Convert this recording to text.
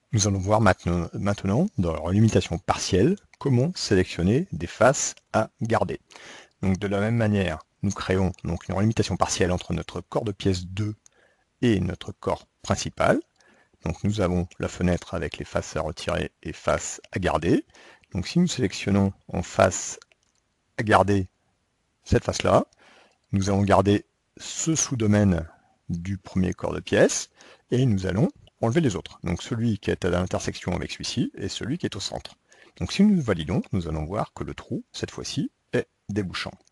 Nous allons voir maintenant, dans la limitation partielle, comment sélectionner des faces à garder. Donc de la même manière, nous créons donc une relimitation partielle entre notre corps de pièce 2 et notre corps principal. Donc nous avons la fenêtre avec les faces à retirer et faces à garder. Donc si nous sélectionnons en face à garder cette face-là, nous allons garder ce sous-domaine du premier corps de pièce et nous allons enlever les autres. Donc celui qui est à l'intersection avec celui-ci et celui qui est au centre. Donc si nous validons, nous allons voir que le trou, cette fois-ci, est débouchant.